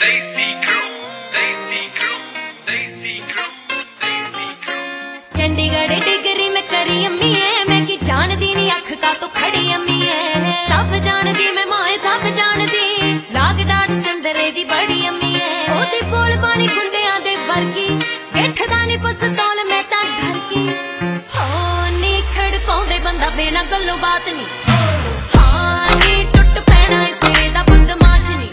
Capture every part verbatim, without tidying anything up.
Desi crew, Desi crew, Desi crew, Desi crew. Chandigarh degree में करी अम्मी है, मैं की जानदी नी अख का तो खड़ी अम्मी है। सब जानदी मैं माए सब जानदी, लाग डाट चंदरे दी बड़ी अम्मी है। ओदी बोल पानी गुंडियां दे वर्गी, गेठदा नी पस्तौल मैं तां घर की। हो नी खड़काउंदे बंदा बिना गल्लों बात नी, हां नी टुट पैना इसे दा बदमाश नी।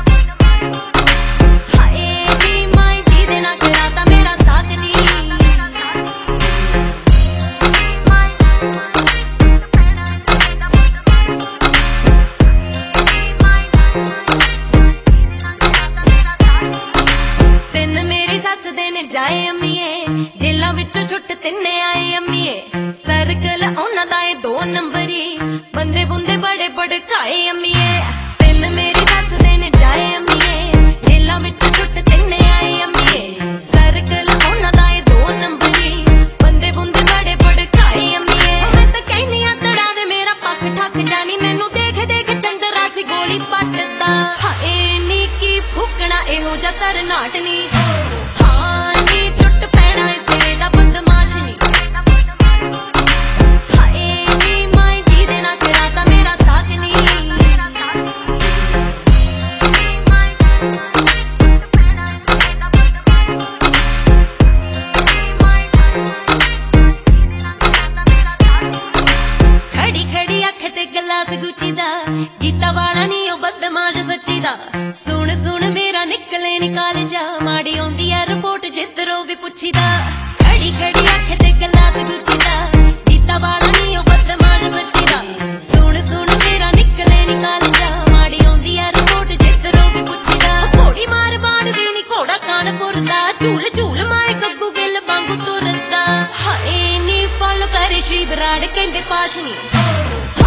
जाए अम्मीए जेलों विचों छुट तिन्ने आए अम्मीए, सर्कल उन्हां दा ए दो नंबरी, बंदे बुंदे बड़े भड़काए अम्मीए। तिन मेरी सस दे ने जाए अम्मीए, जेलों विचों छुट तिन्ने आए अम्मीए, सर्कल उन्हां दा ए दो नंबरी, बंदे बुंदे बड़े भड़काए अम्मीए। मैं तां कहनी आ तड़ा दे मेरा पक ठक जानी, मैनू देख देख चंदरा सी गोली पटदा। हाए नी की फूकना इहो जा तरनाट नी, गीता वाला नी ओ बदमाश सच्ची दा। सुन सुन मेरा निकले निकाल जा, माड़ी आउंदी है रिपोर्ट जिधरों भी पुछी दा। खड़ी खड़ी अख ते गल्लां गुची दा, गीता वाला नी ओ बदमाश सच्ची दा। सुन सुन मेरा निकले निकाल जा, माड़ी आउंदी है रिपोर्ट जिधरों भी पुछी दा। घोड़ी मार बाण दी नी घोड़ा कानपुर दा, झूल झूल माए गग्गू गिल वांगू तुरदा। हाए नी फल करे श्री बराड़ कहंदे पाश नी।